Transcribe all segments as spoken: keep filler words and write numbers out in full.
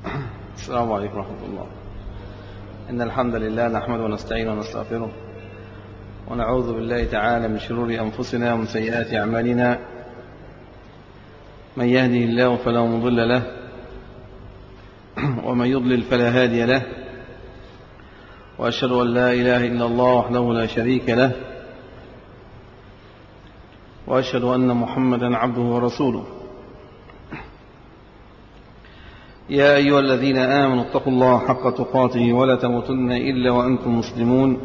السلام عليكم ورحمة الله. إن الحمد لله نحمده ونستعينه ونستغفره ونعوذ بالله تعالى من شرور أنفسنا ومن سيئات أعمالنا. من يهده الله فلا مضل له ومن يضلل فلا هادي له، وأشهد أن لا إله إلا الله وحده لا شريك له، وأشهد أن محمدا عبده ورسوله. يا أيها الذين آمنوا اتقوا الله حق تقاته ولا تموتن إلا وأنتم مسلمون.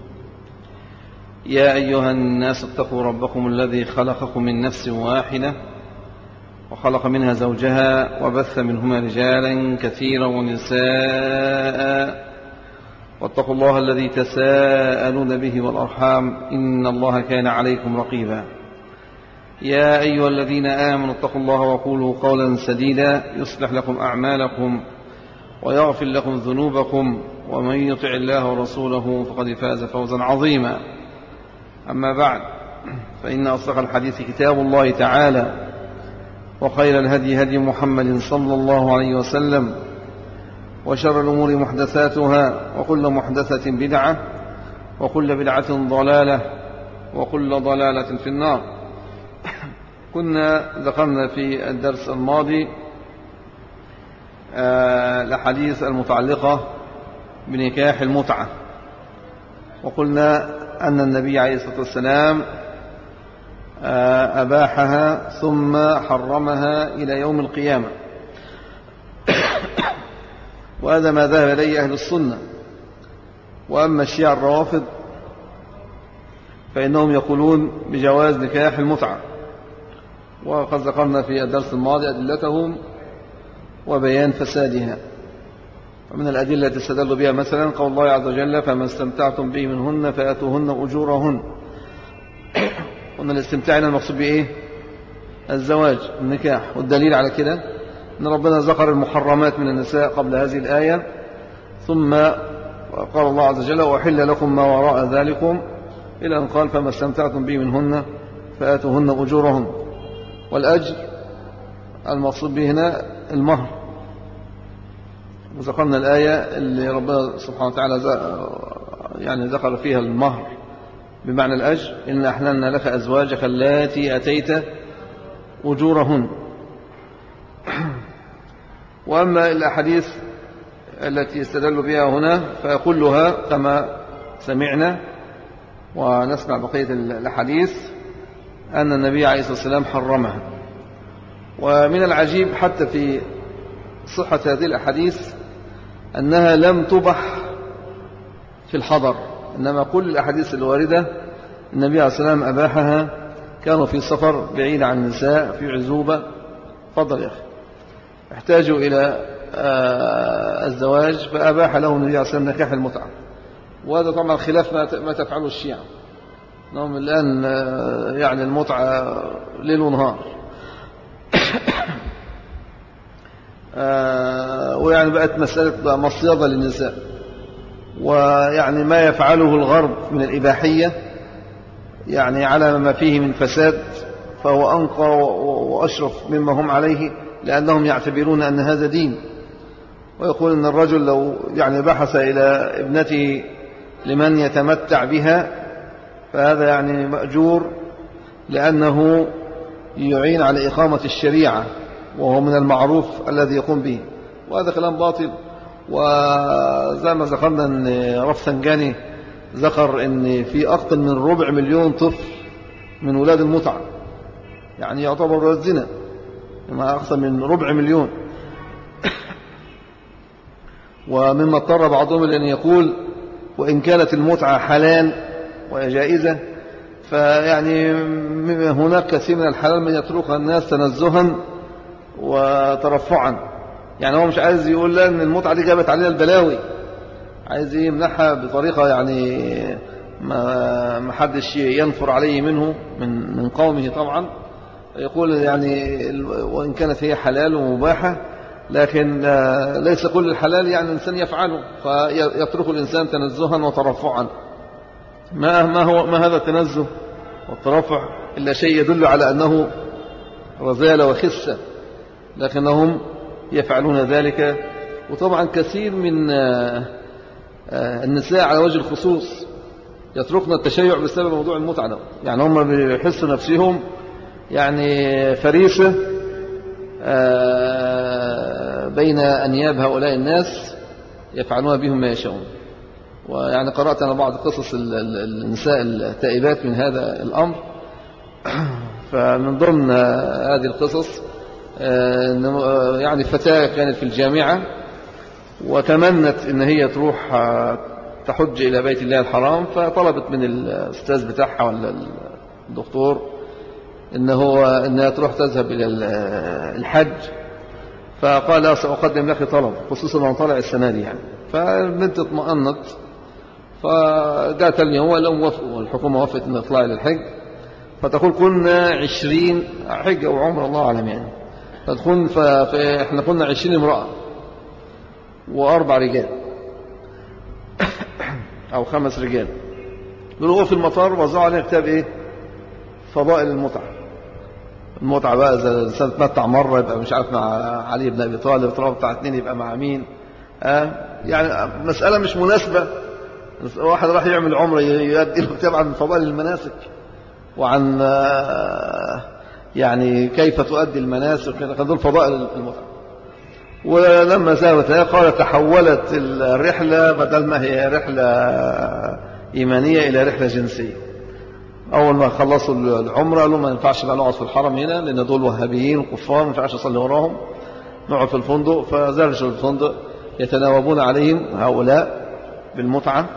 يا أيها الناس اتقوا ربكم الذي خلقكم من نفس واحدة وخلق منها زوجها وبث منهما رجالا كثيرا ونساء، واتقوا الله الذي تساءلون به والأرحام إن الله كان عليكم رقيبا. يا أيها الذين آمنوا اتقوا الله وقولوا قولا سديدا يصلح لكم أعمالكم ويغفر لكم ذنوبكم، ومن يطع الله ورسوله فقد فاز فوزا عظيما. أما بعد، فإن أصدق الحديث كتاب الله تعالى، وخير الهدي هدي محمد صلى الله عليه وسلم، وشر الأمور محدثاتها، وكل محدثة بدعة، وكل بدعة ضلالة، وكل ضلالة في النار. كنا ذكرنا في الدرس الماضي الأحاديث المتعلقة بنكاح المتعة، وقلنا أن النبي عليه الصلاة والسلام أباحها ثم حرمها إلى يوم القيامة، وهذا ما ذهب إليه أهل السنة. وأما الشيعة الروافض فإنهم يقولون بجواز نكاح المتعة، وقد ذكرنا في الدرس الماضي أدلتهم وبيان فسادها. ومن الأدلة التي استدلوا بها مثلا قول الله عز وجل: فما استمتعتم به منهن فآتوهن أجورهن. وأن الاستمتاع هنا المقصود بإيه؟ الزواج، النكاح. والدليل على كده أن ربنا ذكر المحرمات من النساء قبل هذه الآية، ثم قال الله عز وجل: وأحل لكم ما وراء ذلكم، إلى أن قال: فما استمتعتم به منهن فآتوهن أجورهن. والأجر المقصود به هنا المهر. وذكرنا الآية اللي ربنا سبحانه وتعالى يعني ذكر فيها المهر بمعنى الأجر: إن أحللنا لك أزواجك اللاتي أتيت أجورهن. وأما الأحاديث التي استدلوا بها هنا فكلها كما سمعنا ونسمع بقية الأحاديث أن النبي عليه الصلاة والسلام حرمها. ومن العجيب حتى في صحة هذه الأحاديث أنها لم تبح في الحضر، إنما كل الأحاديث الواردة النبي عليه الصلاة والسلام أباحها. كانوا في سفر بعيد عن النساء في عزوبة، فضل يا أخي، احتاجوا إلى الزواج فأباح لهم النبي عليه الصلاة والسلام نكاح المتعة. وهذا طبعا خلاف ما تفعله الشيعة، انهم الآن يعني المتعة ليل ونهار ويعني بقت مسألة مصيدة للنساء. ويعني ما يفعله الغرب من الإباحية يعني على ما فيه من فساد فهو أنقى وأشرف مما هم عليه، لأنهم يعتبرون أن هذا دين. ويقول أن الرجل لو يعني بحث إلى ابنته لمن يتمتع بها فهذا يعني مأجور، لأنه يعين على إقامة الشريعة، وهو من المعروف الذي يقوم به. وهذا كلام باطل. وزي ما ذكرنا أن رفسنجاني ذكر أن في أكثر من ربع مليون طفل من ولاد المتعة، يعني يعتبر ولاد زنا، ما أكثر من ربع مليون. ومما اضطر بعضهم لأن يقول: وإن كانت المتعة حلال وجائزة فيعني هناك كثير من الحلال من يتركها الناس تنزها وترفعا. يعني هو مش عايز يقول لنا ان المتعة دي جابت علينا البلاوي، عايز يمنحها بطريقة يعني ما حدش ينفر عليه منه من من قومه طبعا. يقول يعني وإن كانت هي حلال ومباحة لكن ليس كل الحلال يعني الإنسان يفعله، فيترك الإنسان تنزها وترفعا. ما ما هو ما هذا التنزه والترفع إلا شيء يدل على أنه رذالة وخسة، لكنهم يفعلون ذلك وطبعا كثير من النساء على وجه الخصوص يتركن التشيع بسبب موضوع المتعة ده. يعني هم بيحسوا نفسهم يعني فريسة بين أنياب هؤلاء الناس يفعلون بهم ما يشاءون. ويعني قرأت أنا بعض قصص النساء التائبات من هذا الأمر. فمن ضمن هذه القصص يعني فتاة كانت في الجامعة وتمنت ان هي تروح تحج الى بيت الله الحرام، فطلبت من الاستاذ بتاعها ولا الدكتور ان هو انها تروح تذهب الى الحج. فقال لها سأقدم لك طلب خصوصا لو طلع السنة دي يعني. فالبنت اطمأنت فجاء تاني هو لو موافقوا والحكومة وافقت ان تطلع للحج. فتقول كنا عشرين حج او عمر الله اعلم يعني. فتكون فاحنا كنا عشرين امرأة وأربع رجال أو خمس رجال. هو في المطار وزعوا عليه كتاب إيه؟ فضائل المتعة. المتعة بقى إذا الإنسان تمتع مرة يبقى مش عارف مع علي بن أبي طالب، طلب بتاع اتنين يبقى مع مين. آه يعني مسألة مش مناسبة. واحد راح يعمل عمرة يؤدي له كتاب عن فضائل المناسك وعن آه يعني كيف تؤدي المناسك. دول فضائل المتعة. ولما ذهبت هي قالت تحولت الرحلة بدل ما هي رحلة إيمانية إلى رحلة جنسية. أول ما خلصوا العمرة قالوا ما ينفعش بقى نقعد في الحرم هنا لأن دول وهابيين وكفار ما ينفعش نصلي وراهم، نقعد في الفندق. فزرجوا الفندق يتناوبون عليهم هؤلاء بالمتعة.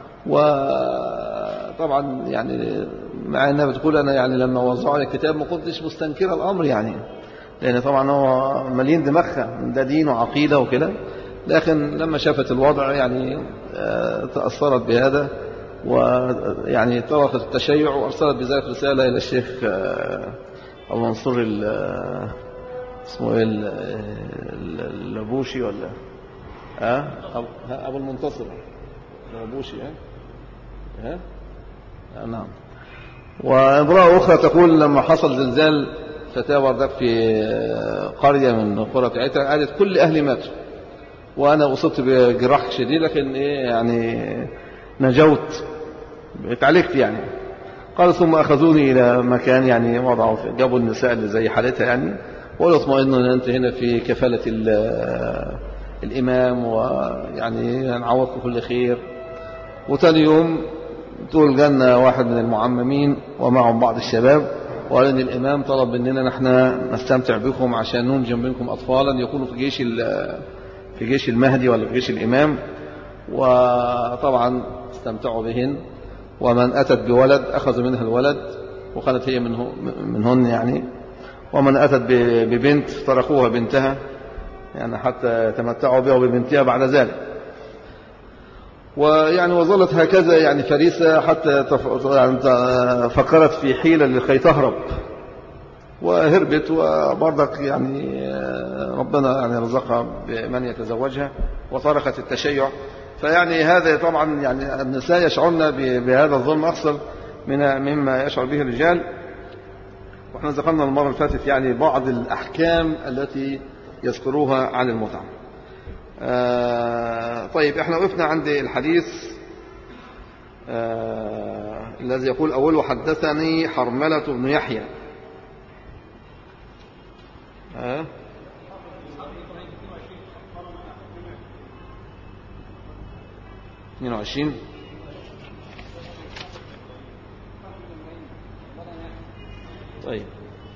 وطبعا يعني مع أنها بتقول أنا يعني لما وزعوا على الكتاب ما كنتش مستنكرة الأمر يعني، لأن طبعا هو مليين دماغها ده دين وعقيدة وكده. لكن لما شافت الوضع يعني تأثرت بهذا ويعني تركت التشيع وأرسلت بذلك رسالة إلى الشيخ أبو منصور اسمه إيه اللبوشي ولا ها أبو المنتصر اللبوشي ها ها نعم. وامرأة أخرى تقول لما حصل زلزال فتاة وردك في قرية من القرى بتاعتها قالت كل أهلي ماتوا وأنا أصبت بجراح شديد لكن إيه يعني نجوت اتعالجت يعني. قال ثم أخذوني إلى مكان يعني وضعوا جابوا النساء اللي زي حالتها يعني وقالوا اطمئنوا أن أنت هنا في كفالة الإمام ويعني هنعوضكم كل خير. وتاني يوم تقول جانا واحد من المعممين ومعهم بعض الشباب وقال ان الامام طلب مننا نحن نستمتع بكم عشان ننجم منكم اطفالا يكونوا في جيش في جيش المهدي ولا في جيش الامام. وطبعا استمتعوا بهن ومن اتت بولد اخذوا منها الولد وكانت هي منه منهن يعني. ومن اتت ببنت تركوها بنتها يعني حتى تمتعوا بها وببنتها بعد ذلك. ويعني وظلت هكذا يعني فريسة حتى فكرت في حيلة لكي تهرب وهربت. وبرضك يعني ربنا يعني رزقها بمن يتزوجها وتركت التشيع. فيعني هذا طبعا يعني النساء يشعرن بهذا الظلم أكثر من مما يشعر به الرجال. واحنا ذكرنا المرة اللي فاتت يعني بعض الأحكام التي يذكروها عن المتعة. آه طيب احنا وقفنا عند الحديث آه الذي يقول أوله حدثني حرملة بن يحيى. آه اثنين وعشرين طيب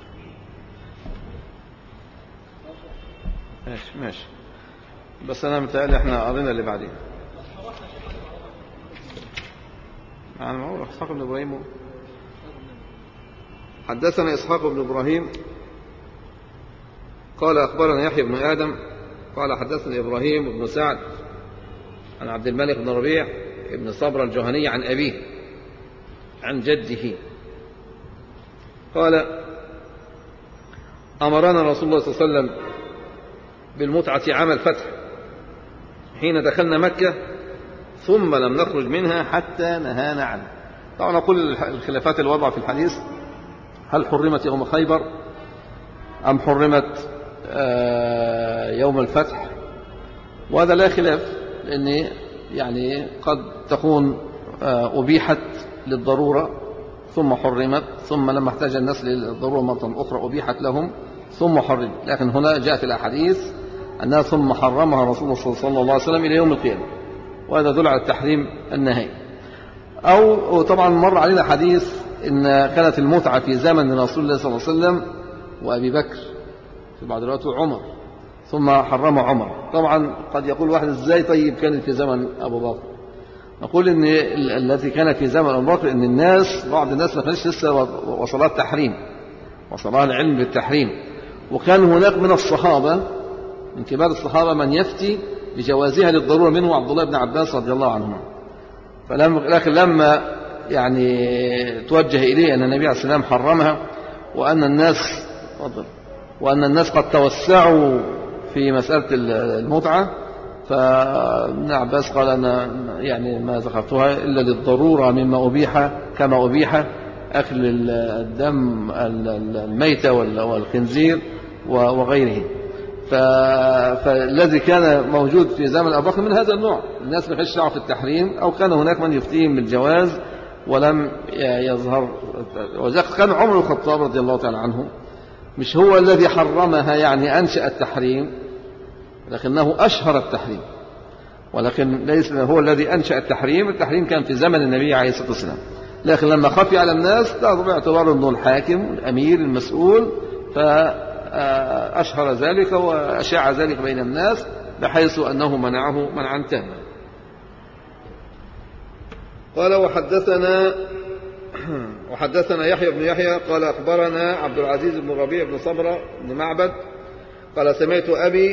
ماشي ماشي بس أنا متهيألي احنا قرينا اللي بعدين. أنا ما هو إسحاق بن إبراهيم. حدثنا إسحاق بن إبراهيم قال أخبرنا يحيى بن آدم قال حدثنا إبراهيم بن سعد عن عبد الملك بن ربيع بن صبر الجهني عن أبيه عن جده قال أمرنا رسول الله صلى الله عليه وسلم بالمتعة عام الفتح حين دخلنا مكة ثم لم نخرج منها حتى نهانا عنه. طبعا نقول الخلافات الوضع في الحديث هل حرمت يوم خيبر أم حرمت يوم الفتح وهذا لا خلاف، لأن يعني قد تكون أبيحت للضرورة ثم حرمت، ثم لما احتاج الناس للضرورة مرة أخرى أبيحت لهم ثم حرمت. لكن هنا جاءت الأحاديث أنها ثم حرمها رسول الله صلى الله عليه وسلم إلى يوم القيامة، وهذا دل على التحريم النهائي. أو طبعا مر علينا حديث إن كانت المتعة في زمن رسول الله صلى الله عليه وسلم وأبي بكر، في بعض الوقت عمر، ثم حرم عمر. طبعا قد يقول واحد إزاي طيب كانت في زمن أبو بكر؟ نقول إن التي كانت في زمن أبو بكر إن الناس بعض الناس ما كانش لسه وصلها التحريم، وصلها العلم بالتحريم، وكان هناك من الصحابة من كبار الصحابة من يفتي بجوازها للضرورة، منه عبد الله بن عباس رضي الله عنهما. فلم لكن لما يعني توجه إليه أن النبي عليه الصلاة والسلام حرمها، وأن الناس وأن الناس قد توسعوا في مسألة المتعة، فابن عباس قال أنا يعني ما ذكرتها إلا للضرورة مما أبيح، كما أبيح أكل الدم الميتة والخنزير وغيره. فالذي كان موجود في زمن أبو بكر من هذا النوع، الناس ما كانش تعرف التحريم، أو كان هناك من يفتيهم بالجواز ولم يظهر. وذلك كان عمر بن الخطاب رضي الله تعالى عنه مش هو الذي حرمها يعني أنشأ التحريم، لكنه أشهر التحريم، ولكن ليس هو الذي أنشأ التحريم. التحريم كان في زمن النبي عليه الصلاة والسلام، لكن لما خفي على الناس تأخذ باعتباره أنه الحاكم الأمير المسؤول، فأشهر ذلك وأشاع ذلك بين الناس بحيث أنه منعه منعا تاما. قال وحدثنا وحدثنا يحيى بن يحيى قال أخبرنا عبد العزيز بن ربيع بن صبرة بن معبد قال سمعت أبي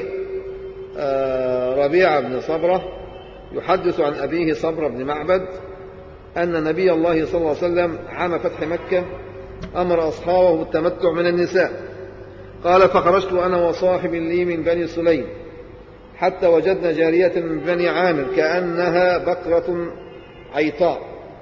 ربيع بن صبرة يحدث عن أبيه صبرة بن معبد أن نبي الله صلى الله عليه وسلم عام فتح مكة أمر أصحابه بالتمتع من النساء. قال فخرجت أنا وصاحب لي من بني سليم حتى وجدنا جارية من بني عامر كأنها بقرة عيطاء،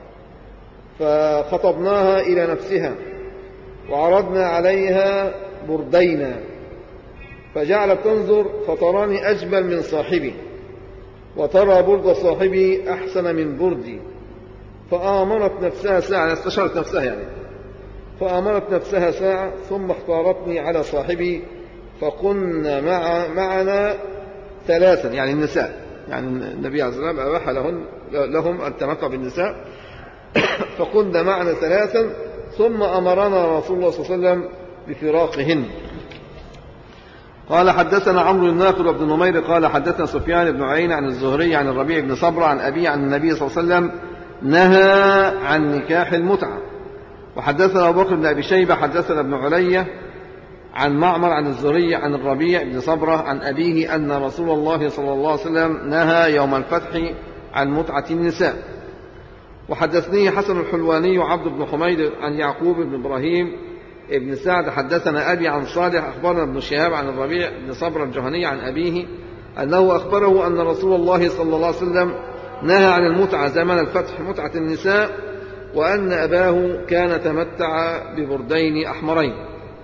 فخطبناها إلى نفسها وعرضنا عليها بردينا، فجعلت تنظر فتراني أجمل من صاحبي وترى برد صاحبي أحسن من بردي، فآمرت نفسها ساعة، استشارت نفسها يعني، فآمرت نفسها ساعة ثم اختارتني على صاحبي، فقلنا مع معنا ثلاثا يعني النساء، يعني النبي عليه الصلاة والسلام أباح لهم, لهم التمتع بالنساء فقلنا معنا ثلاثا ثم أمرنا رسول الله صلى الله عليه وسلم بفراقهن. قال حدثنا عمرو الناقد وابن نمير قال حدثنا سفيان بن عيينة عن الزهري عن الربيع بن صبرة عن أبي عن النبي صلى الله عليه وسلم نهى عن نكاح المتعة. وحدثنا أبو بكر بن أبي شيبة حدثنا ابن علية عن معمر عن الزهري عن الربيع بن صبرة عن أبيه أن رسول الله صلى الله عليه وسلم نهى يوم الفتح عن متعة النساء. وحدثني حسن الحلواني وعبد بن حميد عن يعقوب بن إبراهيم ابن سعد حدثنا أبي عن صالح أخبرنا ابن شهاب عن الربيع بن صبرة الجهني عن أبيه أنه أخبره أن رسول الله صلى الله عليه وسلم نهى عن المتعة زمن الفتح متعة النساء، وأن أباه كان تمتع ببردين أحمرين.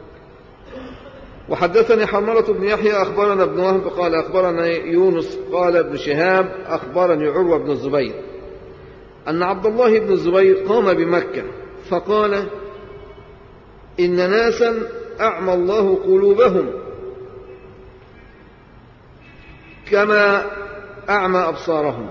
وحدثني حرملة بن يحيى أخبرنا ابن وهب قال أخبرنا يونس قال ابن شهاب أخبرني عروة بن الزبير أن عبد الله بن الزبير قام بمكة فقال إن ناسا أعمى الله قلوبهم كما أعمى أبصارهم.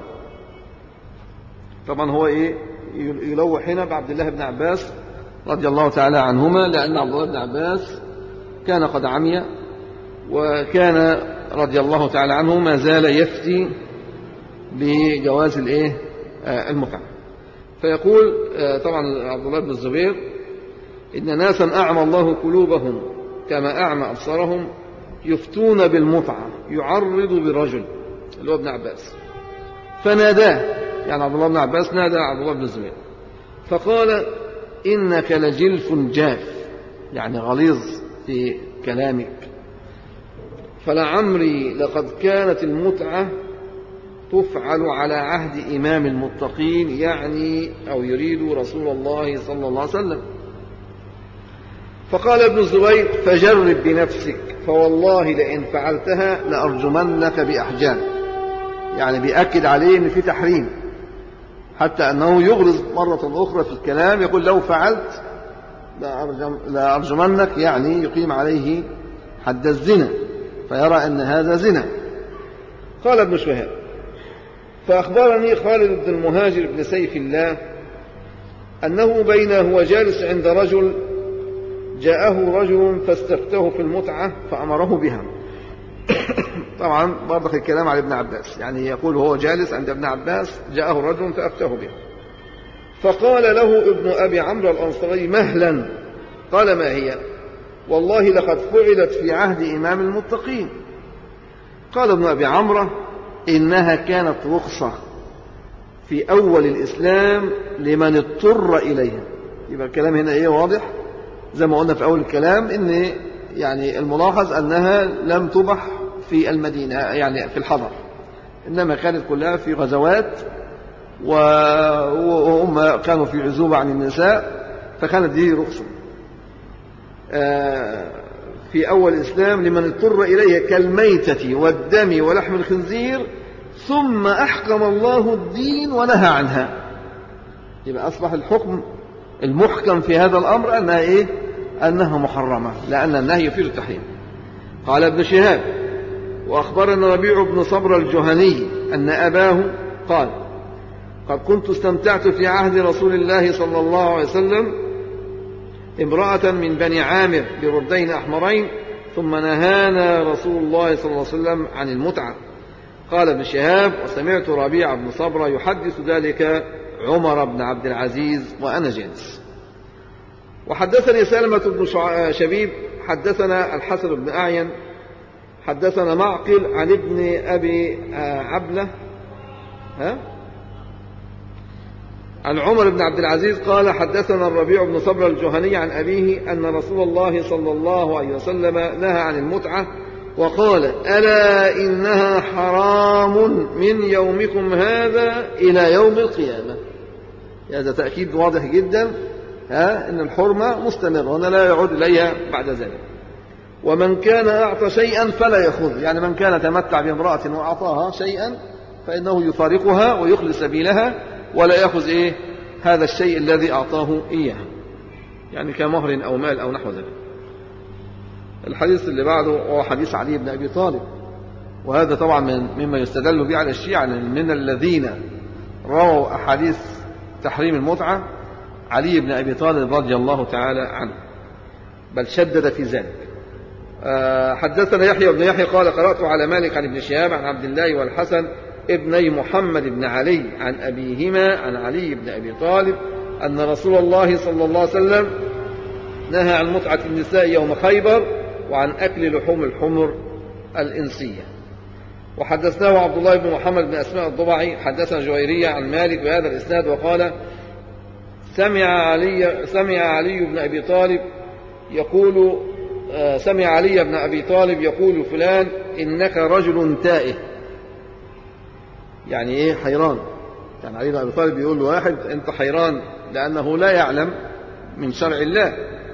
طبعا هو إيه يلوح هنا بعبد الله بن عباس رضي الله تعالى عنهما، لأن عبد الله بن عباس كان قد عمي، وكان رضي الله تعالى عنه ما زال يفتي بجواز الإيه المتعة. فيقول طبعا عبد الله بن الزبير إن ناسا أعمى الله قلوبهم كما أعمى أبصارهم يفتون بالمتعة يعرض برجل اللي هو ابن عباس، فناداه يعني عبد الله بن عباس نادى عبد الله بن الزبير فقال إنك لجلف جاف، يعني غليظ في كلامك، فلعمري لقد كانت المتعة تفعل على عهد إمام المتقين، يعني أو يريد رسول الله صلى الله عليه وسلم. فقال ابن الزبير فجرب بنفسك فوالله لئن فعلتها لأرجمنك بأحجام. يعني بيأكد عليه ان في تحريم، حتى انه يغرز مرة اخرى في الكلام يقول لو فعلت لأرجمنك، يعني يقيم عليه حد الزنا، فيرى ان هذا زنا. قال ابن شهاب: فأخبرني خالد بن المهاجر بن سيف الله أنه بين هو جالس عند رجل جاءه رجل فاستفتاه في المتعة فأمره بها. طبعا برضك الكلام على ابن عباس، يعني يقول هو جالس عند ابن عباس جاءه رجل فأفتاه بها، فقال له ابن أبي عمرو الأنصاري: مهلا. قال: ما هي؟ والله لقد فعلت في عهد إمام المتقين. قال ابن أبي عمرو: إنها كانت رخصة في أول الإسلام لمن اضطر إليها. يبقى الكلام هنا إيه واضح، زي ما قلنا في أول الكلام، إن يعني الملاحظ أنها لم تبح في المدينة، يعني في الحضر، إنما كانت كلها في غزوات، وهم كانوا في عزوبة عن النساء، فكانت دي رخصة في أول الإسلام لمن اضطر إليها كالميتة والدم ولحم الخنزير، ثم أحكم الله الدين ونهى عنها. يبقى أصبح الحكم المحكم في هذا الأمر أنها إيه؟ أنها محرمة، لأن النهي يفيد التحريم. قال ابن شهاب: وأخبرنا ربيع بن صبر الجهني أن أباه قال: قد كنت استمتعت في عهد رسول الله صلى الله عليه وسلم امرأة من بني عامر بردين أحمرين، ثم نهانا رسول الله صلى الله عليه وسلم عن المتعة. قال ابن شهاب: وسمعت ربيع بن صبر يحدث ذلك عمر بن عبد العزيز وأنا جالس. وحدثني سلمة بن شبيب حدثنا الحسن بن أعين حدثنا معقل عن ابن أبي عبلة ها عن عمر بن عبد العزيز قال: حدثنا الربيع بن صبر الجهني عن أبيه أن رسول الله صلى الله عليه وسلم نهى عن المتعة وقال: ألا إنها حرام من يومكم هذا إلى يوم القيامة. هذا تأكيد واضح جدا ها إن الحرمة مستمرة وأن لا يعود إليها بعد ذلك. ومن كان أعطى شيئا فلا يأخذ، يعني من كان تمتع بامرأة وأعطاها شيئا فإنه يفارقها ويخلي سبيلها ولا يأخذ إيه هذا الشيء الذي أعطاه إياه، يعني كمهر أو مال أو نحو ذلك. الحديث اللي بعده هو حديث علي بن أبي طالب، وهذا طبعا من مما يستدل به على الشيعة، من الذين رووا أحاديث تحريم المتعة علي بن أبي طالب رضي الله تعالى عنه، بل شدد في ذلك. حدثنا يحيى بن يحيى قال: قرأت على مالك عن ابن شهاب عن عبد الله والحسن ابني محمد بن علي عن أبيهما عن علي بن أبي طالب أن رسول الله صلى الله عليه وسلم نهى عن متعة النساء يوم خيبر وعن أكل لحوم الحمر الإنسية. وحدثناه عبد الله بن محمد بن أسماء الضبعي حدثنا جويرية عن مالك بهذا الإسناد وقال: سمع علي سمع علي بن أبي طالب يقول سمع علي بن أبي طالب يقول فلان إنك رجل تائه، يعني إيه حيران، يعني علي بن أبي طالب يقول له واحد أنت حيران لأنه لا يعلم من شرع الله.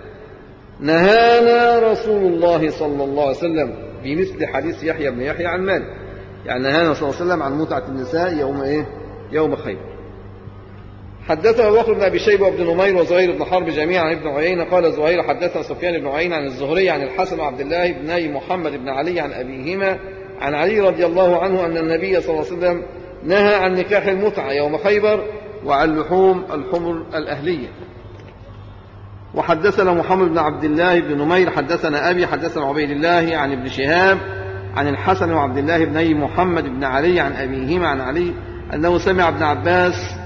نهانا رسول الله صلى الله عليه وسلم بمثل حديث يحيى بن يحيى عن مالك، يعني نهانا صلى الله عليه وسلم عن متعة النساء يوم إيه يوم خيبر. حدثنا أبو بكر بن أبي شيبة وابن نمير وزهير بن حرب جميعا عن ابن عيينة قال زهير: حدثنا سفيان بن عيينة عن الزهري عن الحسن وعبد الله بن محمد بن علي عن أبيهما عن علي رضي الله عنه أن النبي صلى الله عليه وسلم نهى عن نكاح المتعة يوم خيبر وعن لحوم الحمر الأهلية. وحدثنا محمد بن عبد الله بن نمير حدثنا أبي حدثنا عبيد الله عن ابن شهاب عن الحسن وعبد الله بن محمد بن علي عن أبيهما عن علي أنه سمع ابن عباس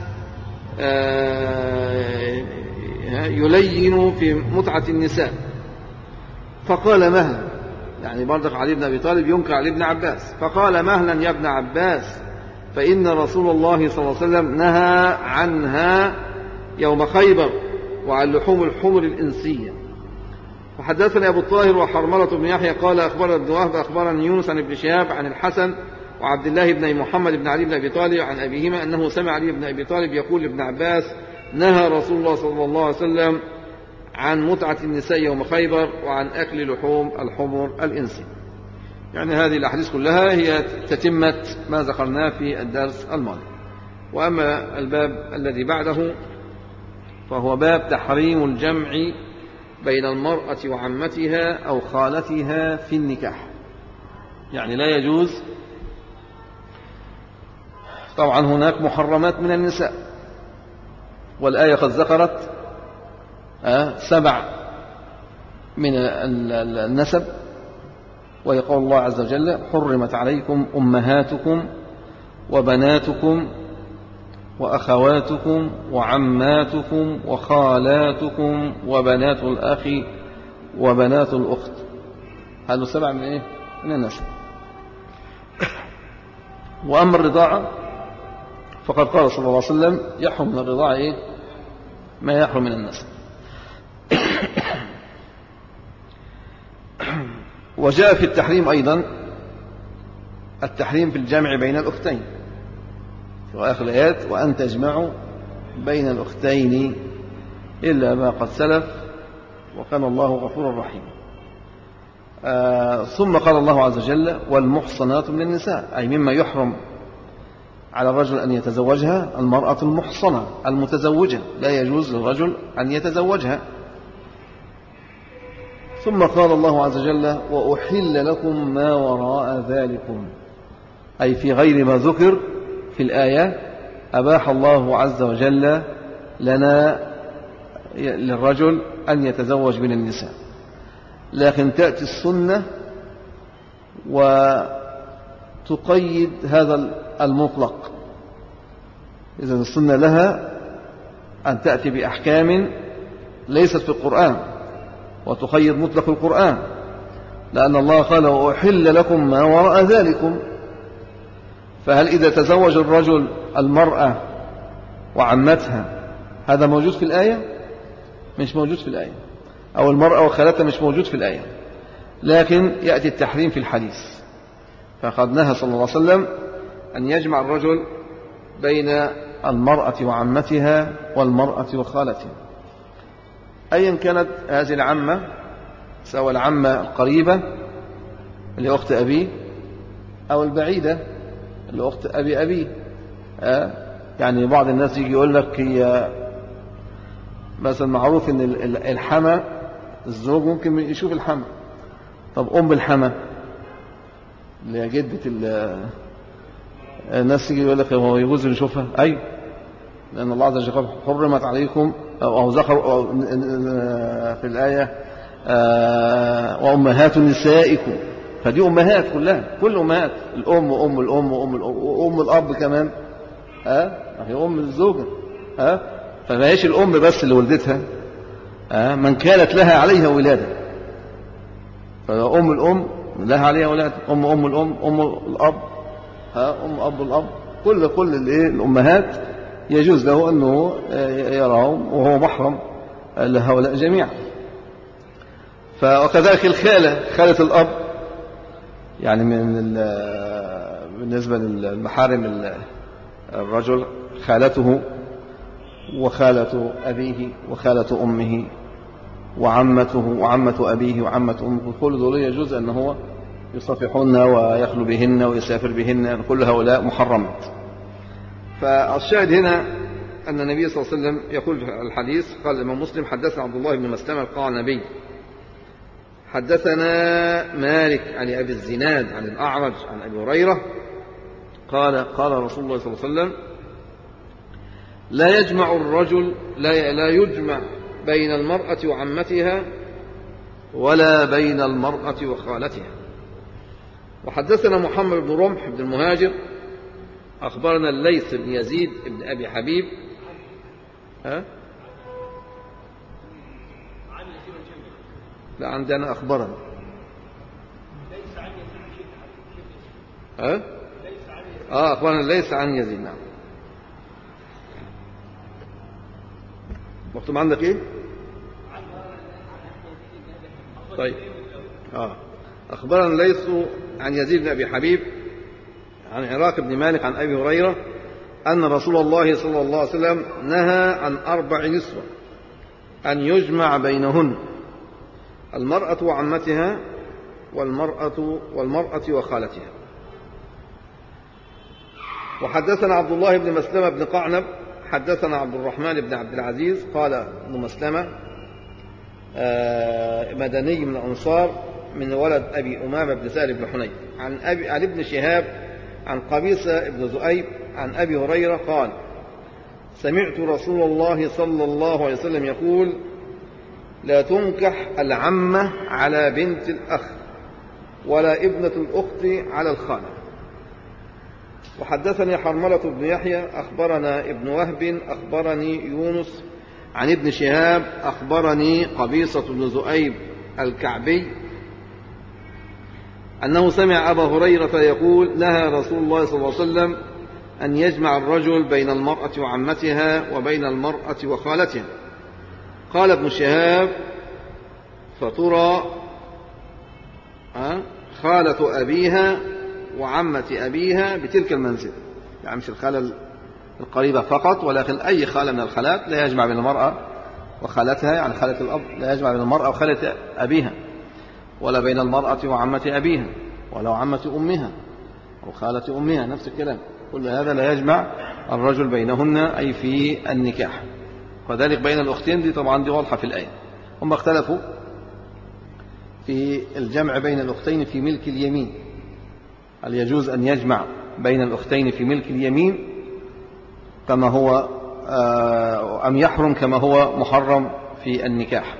يلين في متعة النساء فقال: مهلا، يعني برضك علي بن أبي طالب ينكر على ابن عباس، فقال: مهلا يا ابن عباس، فإن رسول الله صلى الله عليه وسلم نهى عنها يوم خيبر وعن لحوم الحمر الإنسية. وحدثني أبو الطاهر وحرملة بن يحيى قال: أخبرنا ابن وهب أخبرني يونس عن ابن شهاب عن الحسن وعبد الله بن محمد بن علي بن أبي طالب عن أبيهما أنه سمع علي بن أبي طالب يقول لابن عباس: نهى رسول الله صلى الله عليه وسلم عن متعة النساء يوم خيبر وعن أكل لحوم الحمر الإنسي. يعني هذه الأحاديث كلها هي تتمة ما ذكرناه في الدرس الماضي. وأما الباب الذي بعده فهو باب تحريم الجمع بين المرأة وعمتها أو خالتها في النكاح. يعني لا يجوز. طبعا هناك محرمات من النساء، والآية قد ذكرت سبع من النسب، ويقول الله عز وجل: حرمت عليكم أمهاتكم وبناتكم وأخواتكم وعماتكم وخالاتكم وبنات الأخ وبنات الأخت. هذا سبع من إيه؟ من النسب. وأما الرضاعة فقد قال صلى الله عليه وسلم: يحرم من الرضاعة إيه؟ ما يحرم من النسب. وجاء في التحريم أيضا التحريم في الجمع بين الأختين في آخر الآيات: وأن تجمعوا بين الأختين إلا ما قد سلف وكان الله غفورا رحيما. آه ثم قال الله عز وجل: والمحصنات من النساء، أي مما يحرم على الرجل أن يتزوجها المرأة المحصنة المتزوجة، لا يجوز للرجل أن يتزوجها. ثم قال الله عز وجل: وأحل لكم ما وراء ذلكم، أي في غير ما ذكر في الآية أباح الله عز وجل لنا للرجل أن يتزوج من النساء، لكن تأتي السنة وتقيد هذا المطلق. إذن السنة لها أن تأتي بأحكام ليست في القرآن وتقيد مطلق القرآن، لأن الله قال: وأحل لكم ما وراء ذلكم. فهل إذا تزوج الرجل المرأة وعمتها هذا موجود في الآية؟ مش موجود في الآية. أو المرأة وخالتها مش موجود في الآية، لكن يأتي التحريم في الحديث. فقد نهى صلى الله عليه وسلم أن يجمع الرجل بين المرأة وعمتها والمرأة وخالتها، أيا كانت هذه العمة، سواء العمة القريبة اللي أخت أبيه أو البعيدة اللي أخت أبي أبيه. أه؟ يعني بعض الناس يجي يقول لك هي مثلا معروف أن الحمى الزوج ممكن يشوف الحمى. طب أم الحمى اللي هي جدة الناس يجي يقول لك هو يجوز نشوفها؟ أي، لأن الله عز وجل قال: حرمت عليكم، أو ذكر في الآية: وأمهات نسائكم. فدي أمهات كلها، كل أمهات، الأم وأم الأم وأم الأم وأم الأب كمان، ها هي أم الزوجة، ها فما هيش الأم بس اللي ولدتها، ها من كانت لها عليها ولادة، فأم الأم لها عليها ولادة، أم أم الأم، أم الأب، ها أم أب الأب، كل كل الإيه الأمهات يجوز له أنه يراهم وهو محرم لهؤلاء جميعا. وكذلك الخالة، خالة الأب، يعني من بالنسبة للمحارم الرجل خالته وخالة أبيه وخالة أمه وعمته وعمة أبيه وعمة أمه، كل دول يجوز أن هو يصافحهن ويخلو بهن ويسافر بهن، كل هؤلاء محرمات. فالشاهد هنا أن النبي صلى الله عليه وسلم يقول في الحديث، قال الإمام مسلم: حدثنا عبد الله بن مسلمة القعنبي حدثنا مالك عن أبي الزناد عن الأعرج عن أبي هريرة قال: قال رسول الله صلى الله عليه وسلم: لا يجمع الرجل لا, لا يجمع بين المرأة وعمتها ولا بين المرأة وخالتها. وحدثنا محمد بن رمح بن المهاجر أخبرنا الليث بن يزيد بن أبي حبيب ها؟ لا عندنا أخبرنا ها؟ آه أخبرنا الليث عن يزيد. نعم. مكتوب عندك إيه؟ طيب آه أخبرنا الليث عن يزيد بن أبي حبيب عن عراق بن مالك عن أبي هريرة أن رسول الله صلى الله عليه وسلم نهى عن أربع نسوة أن يجمع بينهن: المرأة وعمتها والمرأة, والمرأة وخالتها. وحدثنا عبد الله بن مسلمة بن قعنب حدثنا عبد الرحمن بن عبد العزيز قال ابن مسلمة مدني من الأنصار من ولد أبي أمامة بن سهل بن حنيف عن, أبي عن ابن شهاب عن قبيصة بن ذؤيب عن أبي هريرة قال سمعت رسول الله صلى الله عليه وسلم يقول لا تنكح العمة على بنت الأخ ولا ابنة الأخت على الخالة. وحدثني حرملة بن يحيى أخبرنا ابن وهب أخبرني يونس عن ابن شهاب أخبرني قبيصة بن ذؤيب الكعبي أنه سمع أبا هريرة يقول نهى رسول الله صلى الله عليه وسلم أن يجمع الرجل بين المرأة وعمتها وبين المرأة وخالتها. قال ابن شهاب فترى خالة أبيها وعمة أبيها بتلك المنزل، يعني مش الخالة القريبة فقط ولكن أي خالة من الخالات لا يجمع بين المرأة وخالتها، يعني خالة الأب لا يجمع بين المرأة وخالة أبيها، ولا بين المرأة وعمة أبيها، ولا عمة أمها أو خالة أمها، نفس الكلام. كل هذا لا يجمع الرجل بينهن أي في النكاح. وذلك بين الأختين دي طبعا دي واضحة في الآية. هم اختلفوا في الجمع بين الأختين في ملك اليمين، هل يجوز أن يجمع بين الأختين في ملك اليمين كما هو أم يحرم كما هو محرم في النكاح؟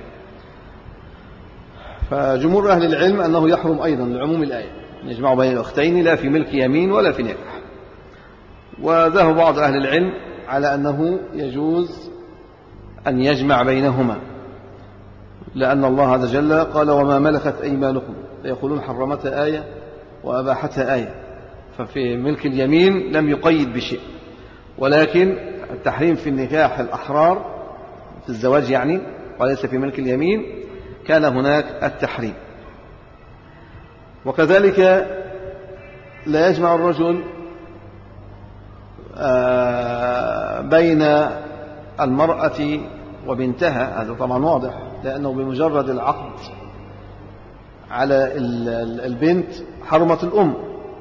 فجمهور أهل العلم أنه يحرم أيضا لعموم الآية أن يجمعوا بين الأختين لا في ملك يمين ولا في نكاح. وذهب بعض أهل العلم على أنه يجوز أن يجمع بينهما، لأن الله عز وجل قال وما ملكت أيمانكم، يقولون حرمتها آية وأباحتها آية، ففي ملك اليمين لم يقيد بشيء، ولكن التحريم في النكاح الأحرار في الزواج يعني وليس في ملك اليمين كان هناك التحريم. وكذلك لا يجمع الرجل بين المرأة وبنتها، هذا طبعا واضح، لأنه بمجرد العقد على البنت حرمت الأم،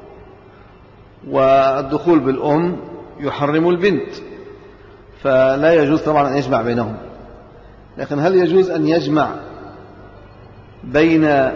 والدخول بالأم يحرم البنت، فلا يجوز طبعا أن يجمع بينهم. لكن هل يجوز أن يجمع بين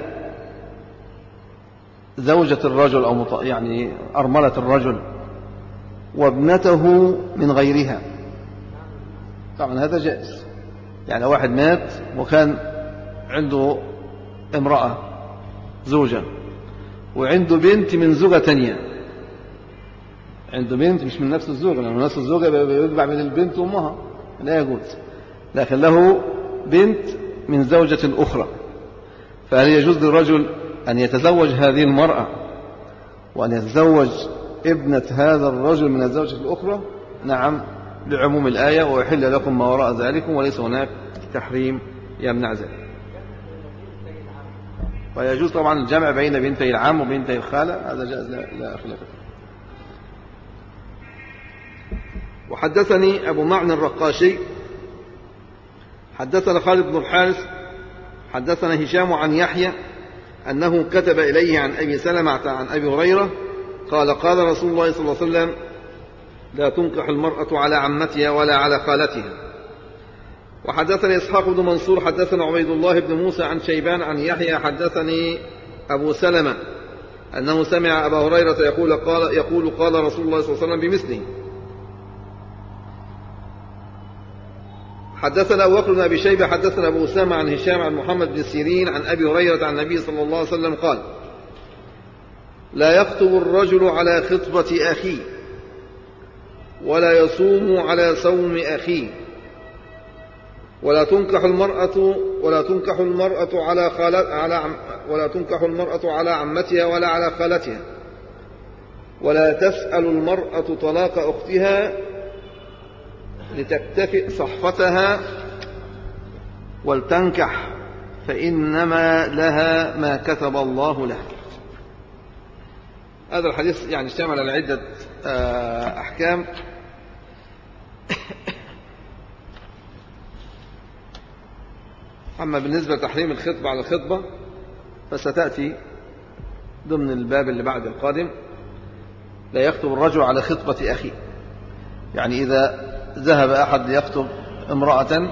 زوجة الرجل أو يعني أرملة الرجل وابنته من غيرها؟ طبعا هذا جائز. يعني واحد مات وكان عنده امرأة زوجة وعنده بنت من زوجة تانية، عنده بنت مش من نفس الزوجة، لأنه نفس الزوجة بيجمع بين البنت وأمها لا يجوز، لكن له بنت من زوجة أخرى، فهل يجوز للرجل أن يتزوج هذه المرأة وأن يتزوج ابنة هذا الرجل من الزوجة الأخرى؟ نعم، لعموم الآية ويحل لكم ما وراء ذلك، وليس هناك تحريم يمنع ذلك. ويجوز طبعا الجمع بين بنتي العم وبنتي الخالة، هذا جائز لا خلاف فيه. وحدثني أبو معنى الرقاشي حدثنا خالد بن الحارث حدثنا هشام عن يحيى أنه كتب إليه عن أبي سلمة عن أبي هريرة قال قال رسول الله صلى الله عليه وسلم لا تنكح المرأة على عمتها ولا على خالتها. وحدثني إسحاق بن منصور حدثنا عبيد الله بن موسى عن شيبان عن يحيى حدثني أبو سلمة أنه سمع أبا هريرة يقول قال, يقول قال رسول الله صلى الله عليه وسلم بمثله. حدثنا أبو بكر بن أبي شيبة حدثنا أبو أسامة عن هشام عن محمد بن سيرين عن أبي هريرة عن النبي صلى الله عليه وسلم قال لا يخطب الرجل على خطبة أخيه ولا يصوم على صوم أخيه ولا تنكح المرأة ولا تنكح المرأة على خالت على ولا تنكح المرأة على عمتها ولا على خالتها ولا تسأل المرأة طلاق أختها لتكتفئ صحفتها ولتنكح فإنما لها ما كتب الله لها. هذا الحديث يعني اشتمل على عدة أحكام. أما بالنسبة لتحريم الخطبة على الخطبة فستأتي ضمن الباب اللي بعد القادم: لا يخطب الرجل على خطبة أخيه. يعني إذا ذهب أحد ليخطب امرأة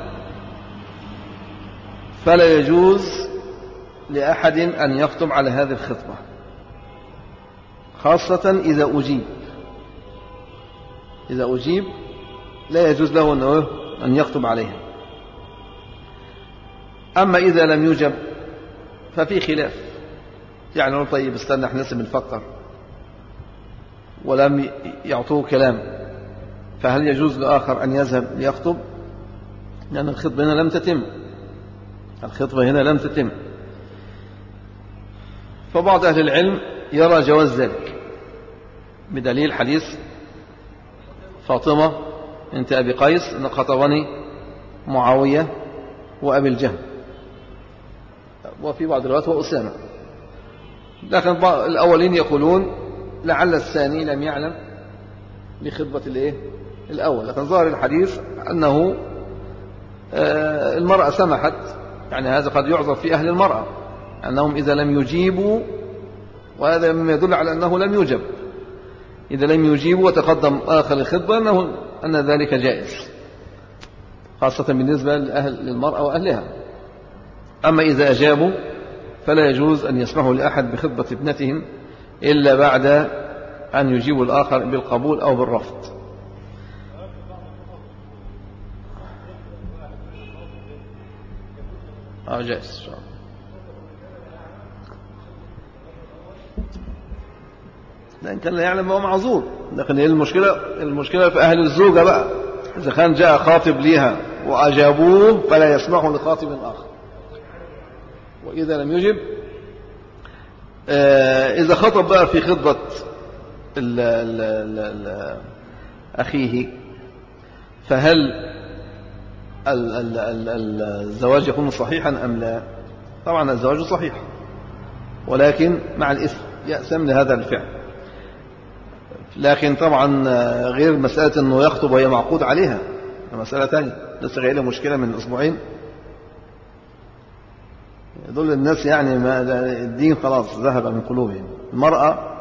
فلا يجوز لأحد أن يخطب على هذه الخطبة، خاصة إذا أجيب. إذا أجيب لا يجوز له أن يخطب عليها. أما إذا لم يجب ففي خلاف، يعني نقول طيب استنى احنا لسه بنفكر ولم يعطوه كلام، فهل يجوز لآخر أن يذهب ليخطب؟ لأن الخطبة هنا لم تتم، الخطبة هنا لم تتم. فبعض أهل العلم يرى جواز ذلك بدليل حديث فاطمة بنت أبي قيس أن خطبني معاوية وأبي الجهم، وفي بعض الروايات وأسامة. لكن الأولين يقولون لعل الثاني لم يعلم بخطبة الإيه الأول، لكن ظاهر الحديث أنه المرأة سمحت، يعني هذا قد يعذر في أهل المرأة أنهم إذا لم يجيبوا، وهذا مما يدل على أنه لم يجب، إذا لم يجيبوا وتقدم آخر الخطبة أنه أن ذلك جائز، خاصة بالنسبة لأهل للمرأة وأهلها. أما إذا أجابوا فلا يجوز أن يسمحوا لأحد بخطبة ابنتهم إلا بعد أن يجيبوا الآخر بالقبول أو بالرفض. أو جائز إن شاء الله. لأن كان لا يعلم هو معذور، لكن المشكلة المشكلة في أهل الزوجة بقى، إذا كان جاء خاطب ليها وأجابوه فلا يسمحوا لخاطب آخر، وإذا لم يجب إذا خطب بقى في خطبة ال ال ال ال أخيه، فهل ال ال ال الزواج يكون صحيحا أم لا؟ طبعا الزواج صحيح، ولكن مع الإثم يأثم لهذا الفعل. لكن طبعا غير مسألة أنه يخطب وهي معقود عليها، مسألة ثانية. لسه غير مشكلة من أسبوعين يدل الناس يعني ما الدين خلاص ذهب من قلوبهم. المرأة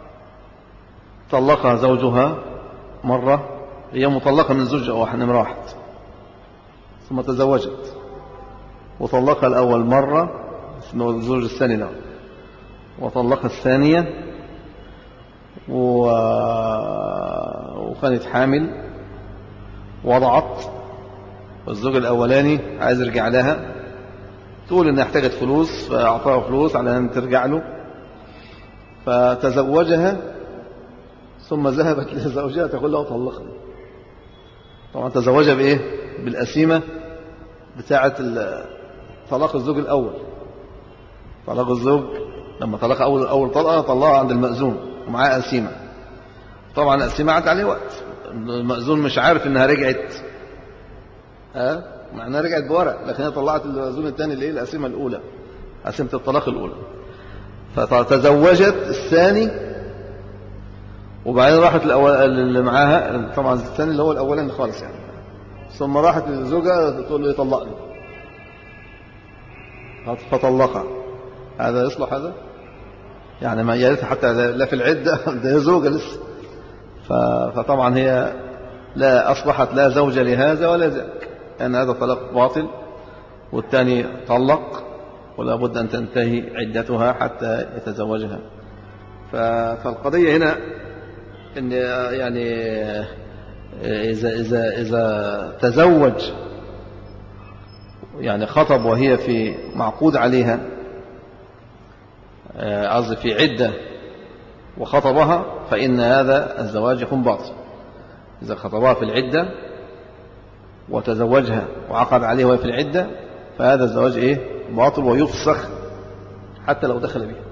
طلقها زوجها مرة، هي مطلقة من زوجها واحد نمرة واحد، ثم تزوجت وطلقها الأول مرة اسمه الزوج الثاني له، وطلقها الثانية و... وكانت حامل وضعت، والزوج الأولاني عايز يرجع لها، تقول إنها احتاجت فلوس فأعطاها فلوس على أن ترجع له، فتزوجها ثم ذهبت لزوجها تقول له طلقني. طبعا تزوجها بإيه؟ بالأسيمة بتاعة طلاق الزوج الأول. طلاق الزوج لما طلق أول أول طلقة طلقها عند المأذون ومعاه أسيمة. طبعا الأسيمة عاد عليه وقت، المأذون مش عارف إنها رجعت، ها مع إنها رجعت بورق، لكن هي طلعت المأذون الثاني اللي هي الأسيمة الأولى، أسيمة الطلاق الأولى. فتزوجت الثاني، وبعدين راحت اللي معاها طبعا الثاني اللي هو الأولاني خالص يعني، ثم راحت للزوجة تقول له يطلقني فطلقها. هذا يصلح هذا؟ يعني ما ياريت حتى لا في العدة، ده زوجة لسه. فطبعا هي لا أصبحت لا زوجة لهذا ولا ذاك، لأن هذا طلاق باطل والثاني طلق، ولا بد أن تنتهي عدتها حتى يتزوجها. فالقضية هنا إن يعني إذا إذا إذا تزوج يعني خطب وهي في معقود عليها، قصدي في عدة وخطبها، فإن هذا الزواج يكون باطل. إذا خطبها في العدة وتزوجها وعقد عليها وهي في العدة فهذا الزواج إيه؟ باطل ويفسخ حتى لو دخل بها.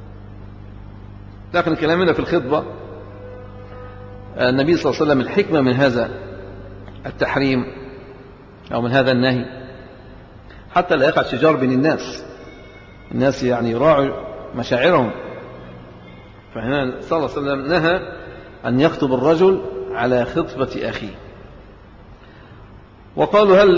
لكن كلامنا في الخطبة، النبي صلى الله عليه وسلم الحكمة من هذا التحريم أو من هذا النهي حتى لا يقع شجار بين الناس، الناس يعني يراعوا مشاعرهم. فهنا صلى الله عليه وسلم نهى أن يخطب الرجل على خطبة أخيه. وقالوا هل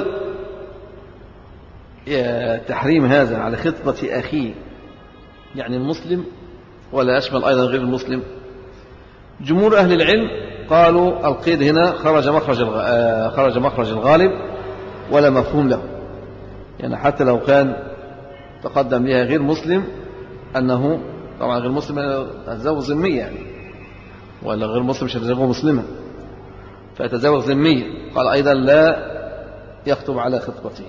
تحريم هذا على خطبة أخيه يعني المسلم ولا يشمل أيضا غير المسلم؟ جمهور أهل العلم قالوا القيد هنا خرج مخرج خرج مخرج الغالب ولا مفهوم له، يعني حتى لو كان تقدم بها غير مسلم، أنه طبعا غير مسلم يتزوج ذمية يعني، ولا غير مسلم مش يتزوج مسلما، فيتزوج ذمية، قال أيضا لا يخطب على خطبته.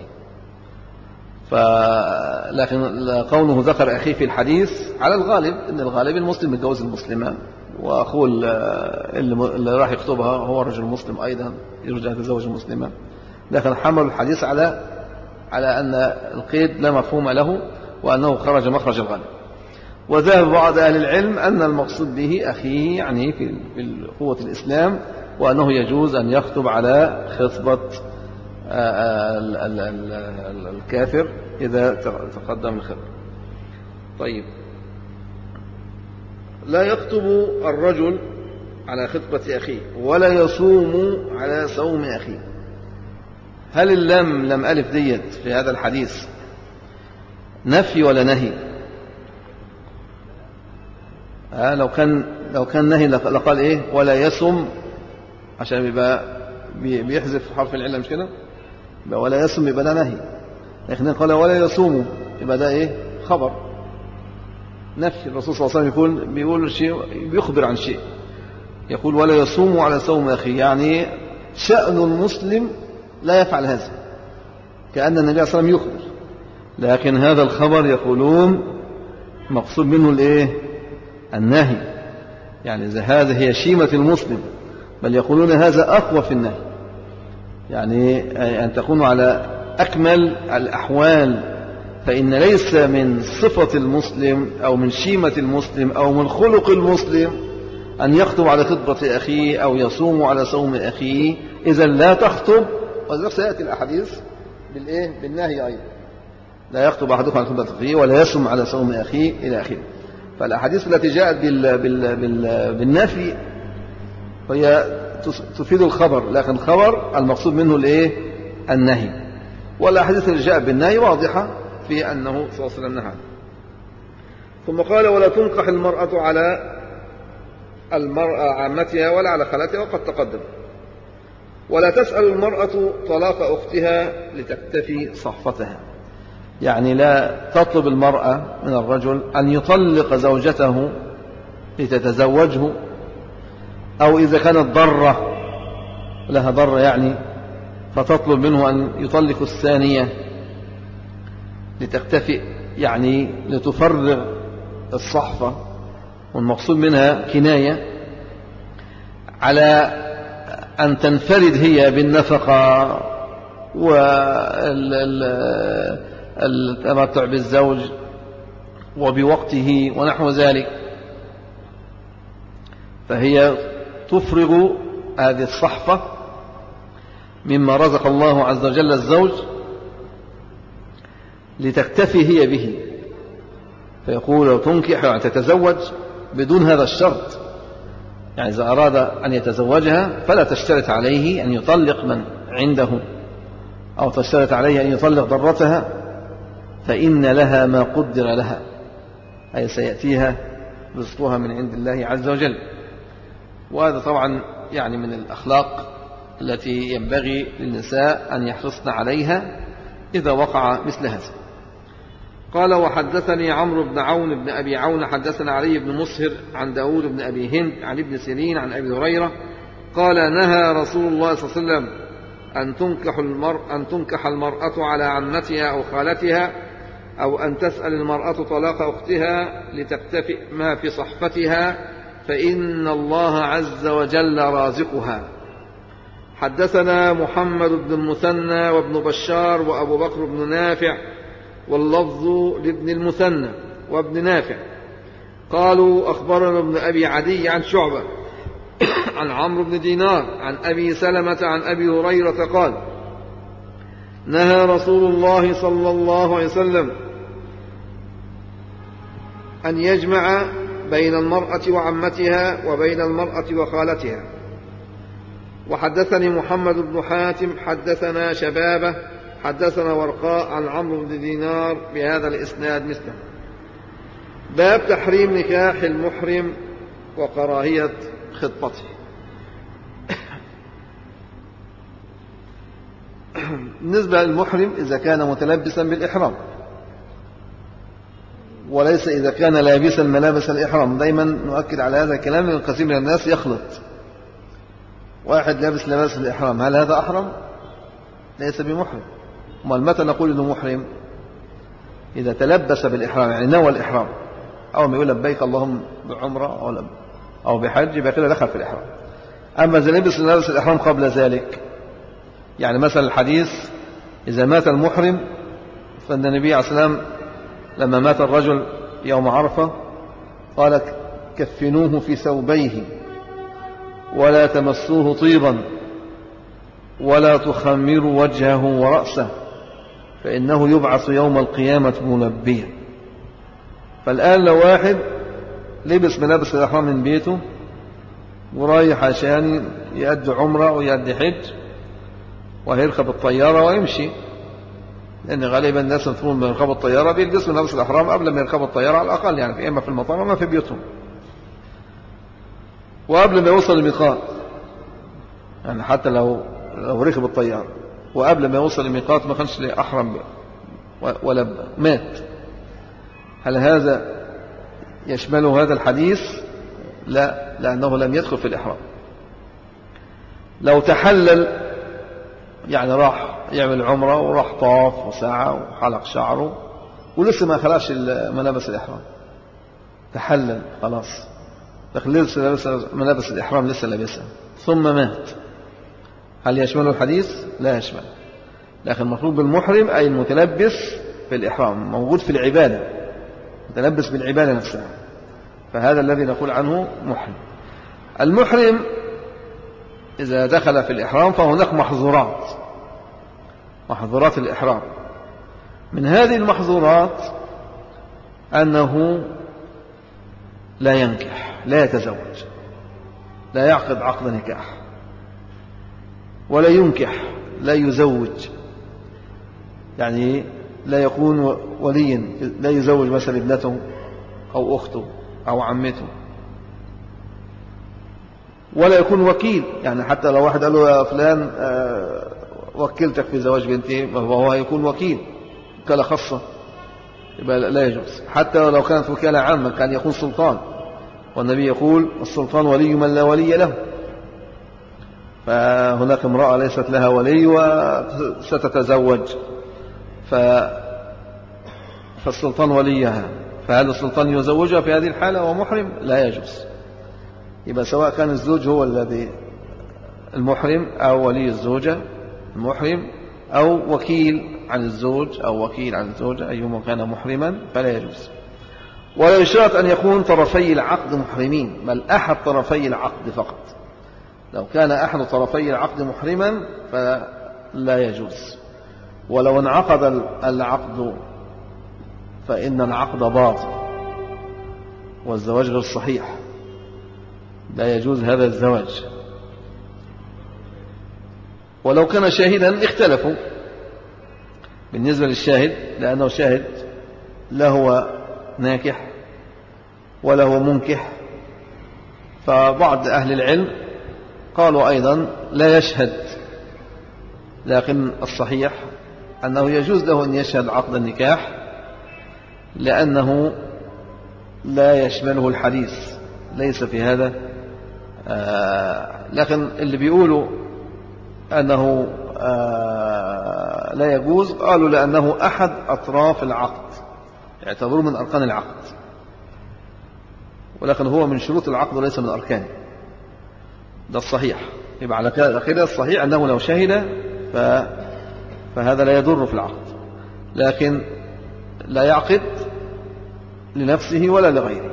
لكن قوله ذكر أخيه في الحديث على الغالب، أن الغالب المسلم يتجوز المسلمان، وأخوه اللي راح يخطبها هو رجل مسلم أيضا يرجع يتزوج المسلمان، لكن حمل الحديث على على أن القيد لا مفهوم له وأنه خرج مخرج الغالب. وذهب بعض أهل العلم أن المقصود به أخيه يعني في قوة الإسلام، وأنه يجوز أن يخطب على خطبة الكافر إذا تقدم الخطبة. طيب، لا يخطب الرجل على خطبة أخيه ولا يصوم على صوم أخيه. هل اللام لم ألف ديت في هذا الحديث نفي ولا نهي؟ آه لو كان لو كان نهي لقال إيه ولا يصم، عشان يبقى بيحذف حرف العلة، مش كده؟ ولا يصم يبقى ده نهي، لكن قال ولا يصوم يبقى ده إيه خبر نفي. الرسول صلى الله عليه وسلم يقول بيقول شيء، بيخبر عن شيء، يقول ولا يصوم على صوم أخيه، يعني شأن المسلم لا يفعل هذا، كأن النبي صلى الله عليه وسلم يخبر، لكن هذا الخبر يقولون مقصود منه الايه النهي، يعني إذا هذا هي شيمة المسلم، بل يقولون هذا أقوى في النهي، يعني أن تكون على أكمل الأحوال، فإن ليس من صفة المسلم أو من شيمة المسلم أو من خلق المسلم أن يخطب على خطبة أخيه أو يصوم على صوم أخيه، إذا لا تخطب. وذلك سيأتي الأحاديث بالإيه بالنهي أيضا، لا يخطب أحدكم على خطبة أخيه ولا يصوم على صوم أخيه إلى آخره. فالأحاديث التي جاءت بال بال بال بالنفي هي تفيد الخبر، لكن الخبر المقصود منه الإيه النهي، والأحاديث اللي جاءت بالنهي واضحة في أنه صلى الله عليه وسلم نهى. ثم قال ولا تنكح المرأة على المرأة عامتها ولا على خالتها، وقد تقدم. ولا تسأل المرأة طلاق أختها لتكتفي صحفتها، يعني لا تطلب المرأة من الرجل أن يطلق زوجته لتتزوجه، أو إذا كانت ضرة لها ضرة يعني فتطلب منه أن يطلق الثانية لتكتفي، يعني لتفرغ الصحفة، والمقصود منها كناية على أن تنفرد هي بالنفقة والتمتع بالزوج وبوقته ونحو ذلك، فهي تفرغ هذه الصحفة مما رزق الله عز وجل الزوج لتكتفي هي به، فيقول تنكح يعني تتزوج بدون هذا الشرط، يعني إذا أراد أن يتزوجها فلا تشترط عليه أن يطلق من عنده أو تشترط عليه أن يطلق ضرتها، فإن لها ما قدر لها، أي سيأتيها رزقها من عند الله عز وجل. وهذا طبعا يعني من الأخلاق التي ينبغي للنساء أن يحرصن عليها إذا وقع مثل هذا. قال وحدثني عمرو بن عون بن أبي عون حدثنا علي بن مصهر عن داود بن أبي هند عن ابن سيرين عن أبي هريرة قال نهى رسول الله صلى الله عليه وسلم أن تنكح المرأة, أن تنكح المرأة على عمتها أو خالتها، أو أن تسأل المرأة طلاق أختها لتكتفئ ما في صحفتها، فإن الله عز وجل رازقها. حدثنا محمد بن المثنى وابن بشار وأبو بكر بن نافع، واللفظ لابن المثنى وابن نافع قالوا أخبرنا ابن أبي عدي عن شعبة عن عمرو بن دينار عن أبي سلمة عن أبي هريرة قال نهى رسول الله صلى الله عليه وسلم أن يجمع بين المرأة وعمتها وبين المرأة وخالتها. وحدثني محمد بن حاتم حدثنا شبابة حدثنا ورقاء عن عمرو بن دينار بهذا الإسناد مثله. باب تحريم نكاح المحرم وكراهية خطبته. بالنسبة للمحرم إذا كان متلبسا بالإحرام، وليس إذا كان لابسا ملابس الإحرام. دايما نؤكد على هذا الكلام لأن الكثير من الناس يخلط، واحد لابس لباس الإحرام، هل هذا أحرم؟ ليس بمحرم. ومال متى نقول إنه محرم؟ إذا تلبس بالإحرام، يعني نوى الإحرام، أو ما يقول لبيك اللهم بعمرة أو, أو بحج، يبقى كده دخل في الإحرام. أما إذا لبس لباس الإحرام قبل ذلك، يعني مثلا الحديث إذا مات المحرم، فإن النبي عليه الصلاة والسلام لما مات الرجل يوم عرفة قال كفنوه في ثوبيه ولا تمسوه طيبا ولا تخمروا وجهه ورأسه فإنه يبعث يوم القيامة ملبيا. فالآن لو واحد لبس ملابس الإحرام من بيته ورايح عشان يؤدي عمرة ويؤدي حج وهيركب الطيارة ويمشي، لأن غالبا الناس يطلبون من يركبوا الطيارة بيلبسوا ملابس الإحرام قبل ما يركبوا الطيارة على الأقل، يعني في إما في المطار وما في بيوتهم، وقبل ما يوصل الميقات، يعني حتى لو لو ركب الطيارة وقبل ما يوصل الميقات ما كانش أحرم ولا مات، هل هذا يشمله هذا الحديث؟ لا، لأنه لم يدخل في الإحرام. لو تحلل، يعني راح يعمل عمرة وراح طاف وسعى وحلق شعره ولسه ما خلاش ملابس الإحرام، تحلل خلاص، لكن لسه ملابس الإحرام لسه لابسها ثم مات، هل يشمله الحديث؟ لا يشمل. لكن المطلوب بالمحرم أي المتلبس بالإحرام، موجود في العبادة، متلبس بالعبادة نفسها، فهذا الذي نقول عنه محرم. المحرم إذا دخل في الإحرام فهناك محظورات، محظورات الإحرام. من هذه المحظورات أنه لا ينكح، لا يتزوج، لا يعقد عقد نكاح، ولا ينكح، لا يزوج، يعني لا يكون وليا، لا يزوج مثلا ابنته أو أخته أو عمته، ولا يكون وكيل، يعني حتى لو واحد قال له يا فلان وكلتك في زواج بنتي وهو يكون وكيل وكالة خاصة، يبقى لا يجوز. حتى لو كانت وكالة عامة كان يكون سلطان، والنبي يقول السلطان ولي من لا ولي له، فهناك امرأة ليست لها ولي وستتزوج ف... فالسلطان وليها، فهل السلطان يزوجها في هذه الحالة وهو محرم؟ لا يجوز. يبقى سواء كان الزوج هو الذي المحرم أو ولي الزوجة المحرم أو وكيل عن الزوج أو وكيل عن الزوجة، أيهما كان محرما فلا يجوز. ولا يشترط أن يكون طرفي العقد محرمين، بل أحد طرفي العقد فقط. لو كان أحد طرفي العقد محرما فلا يجوز. ولو انعقد العقد فإن العقد باطل والزواج غير صحيح، لا يجوز هذا الزواج. ولو كان شاهدا اختلفوا بالنسبة للشاهد، لأنه شاهد لا هو ناكح ولا هو منكح، فبعض أهل العلم قالوا أيضا لا يشهد، لكن الصحيح أنه يجوز له أن يشهد عقد النكاح لأنه لا يشمله الحديث، ليس في هذا آه لكن اللي بيقولوا أنه آه لا يجوز قالوا لأنه أحد أطراف العقد، يعتبروه من أركان العقد، ولكن هو من شروط العقد وليس من أركانه، ده الصحيح. يبقى على كده الصحيح أنه لو شهد فهذا لا يضر في العقد، لكن لا يعقد لنفسه ولا لغيره.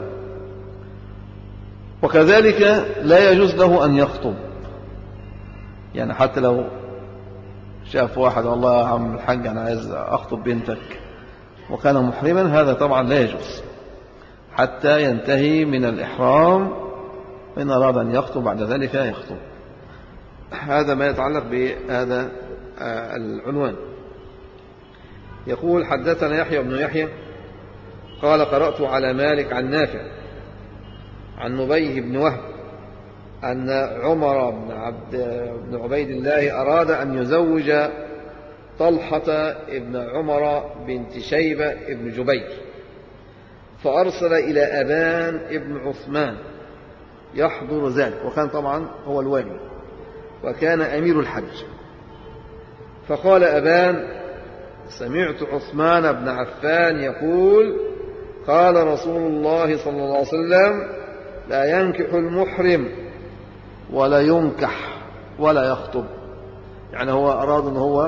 وكذلك لا يجوز له أن يخطب، يعني حتى لو شاف واحد والله يا عم الحاج أنا عايز أخطب بنتك وكان محرما، هذا طبعا لا يجوز حتى ينتهي من الإحرام، إن أراد أن يخطب بعد ذلك يخطب. هذا ما يتعلق بهذا العنوان. يقول حدثنا يحيى بن يحيى قال قرأت على مالك عن نافع عن نبيه بن وهب أن عمر بن, عبد بن عبيد الله أراد أن يزوج طلحة ابن عمر بنت شيبة ابن جبير، فأرسل إلى أبان ابن عثمان يحضر ذلك، وكان طبعا هو الوالي وكان أمير الحج. فقال أبان: سمعت عثمان بن عفان يقول: قال رسول الله صلى الله عليه وسلم: لا ينكح المحرم ولا ينكح ولا يخطب. يعني هو أراد أن هو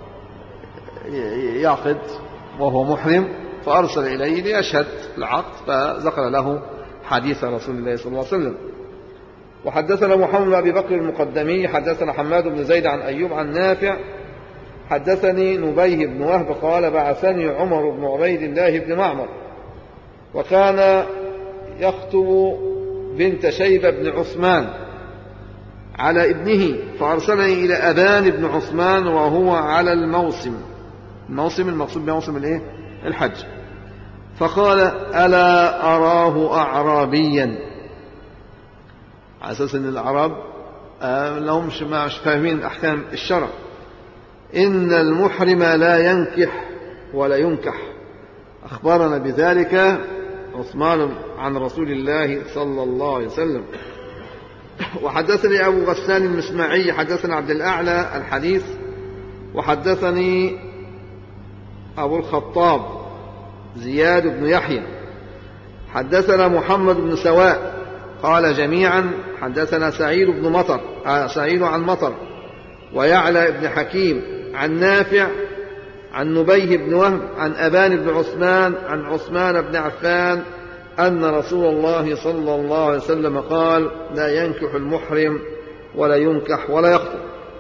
يعقد وهو محرم، فأرسل إليه ليشهد العقد، فذكر له حديث رسول الله صلى الله عليه وسلم. وحدثنا محمد بن أبي بكر المقدمي حدثنا حماد بن زيد عن أيوب عن نافع حدثني نبيه بن وهب قال: بعثني عمر بن عبيد الله بن معمر، وكان يخطب بنت شيبة بن عثمان على ابنه، فأرسلني إلى أبان بن عثمان وهو على الموسم. الموسم المقصود بموسم الايه؟ الحج. فقال: ألا أراه أعرابيا، على أساس أن الأعراب لهم مش فاهمين أحكام الشرع. إن المحرم لا ينكح ولا ينكح. أخبرنا بذلك عثمان عن رسول الله صلى الله عليه وسلم. وحدثني أبو غسان المسمعي حدثنا عبد الأعلى الحديث، وحدثني أبو الخطاب زياد بن يحيى حدثنا محمد بن سواء قال جميعا حدثنا سعيد بن مطر آه سعيد عن مطر ويعلى بن حكيم عن نافع عن نبيه بن وهب عن أبان بن عثمان عن عثمان بن عفان أن رسول الله صلى الله عليه وسلم قال: لا ينكح المحرم ولا ينكح ولا يخطب.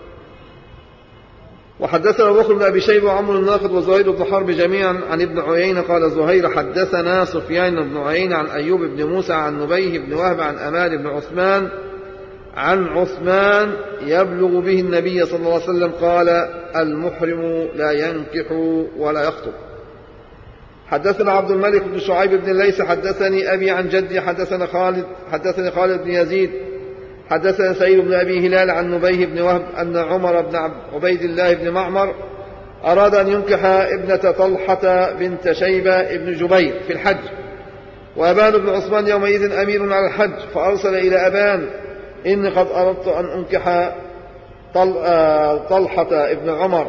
وحدثنا أبو بكر بن أبي شيبة وعمر الناقد وزهير بن حرب جميعا عن ابن عيينة قال زهير: حدثنا سفيان بن عيينة عن أيوب بن موسى عن نبيه بن وهب عن أمان بن عثمان عن عثمان يبلغ به النبي صلى الله عليه وسلم قال: المحرم لا ينكح ولا يخطب. حدثنا عبد الملك بن شعيب بن الليث حدثني أبي عن جدي حدثنا خالد حدثني خالد بن يزيد حدثنا سعيد بن أبي هلال عن نبيه بن وهب أن عمر بن عبيد الله بن معمر أراد أن ينكح ابنة طلحة بنت شيبة بن جبير في الحج، وأبان بن عثمان يومئذ أمير على الحج، فأرسل إلى أبان: إني قد أردت أن أنكح طلحة ابن عمر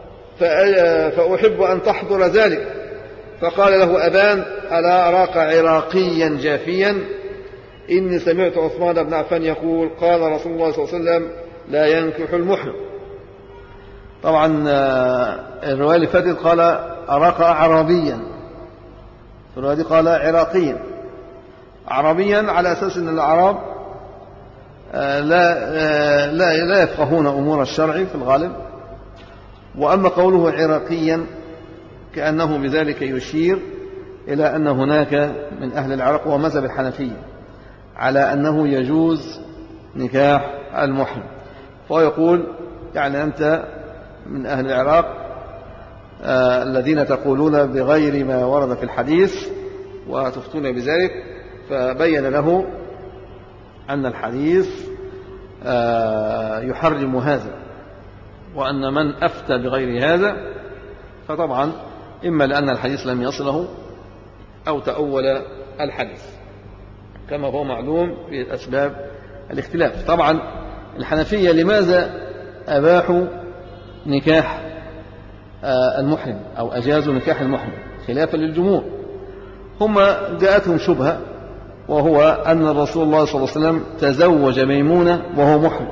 فأحب أن تحضر ذلك. فقال له أبان: ألا أراك عراقيا جافيا؟ إني سمعت عثمان بن عفان يقول: قال رسول الله صلى الله عليه وسلم: لا ينكح المحرم. طبعا الرواية اللي فاتت قال: أراك أعرابيا، في الرواية دي قال عراقيا. عربيا على أساس أن الأعراب لا, لا, لا يفقهون أمور الشرع في الغالب. وأما قوله عراقيا كأنه بذلك يشير إلى أن هناك من أهل العراق ومذهب الحنفية على أنه يجوز نكاح المحرم، فهو يقول: يعني أنت من أهل العراق آه الذين تقولون بغير ما ورد في الحديث وتفتون بذلك، فبين له أن الحديث آه يحرم هذا، وأن من أفتى بغير هذا فطبعا إما لأن الحديث لم يصله أو تأول الحديث كما هو معلوم في أسباب الاختلاف. طبعا الحنفية لماذا أباحوا نكاح المحرم أو أجازوا نكاح المحرم خلافا للجمهور؟ هم جاءتهم شبهة، وهو أن الرسول الله صلى الله عليه وسلم تزوج ميمونة وهو محرم،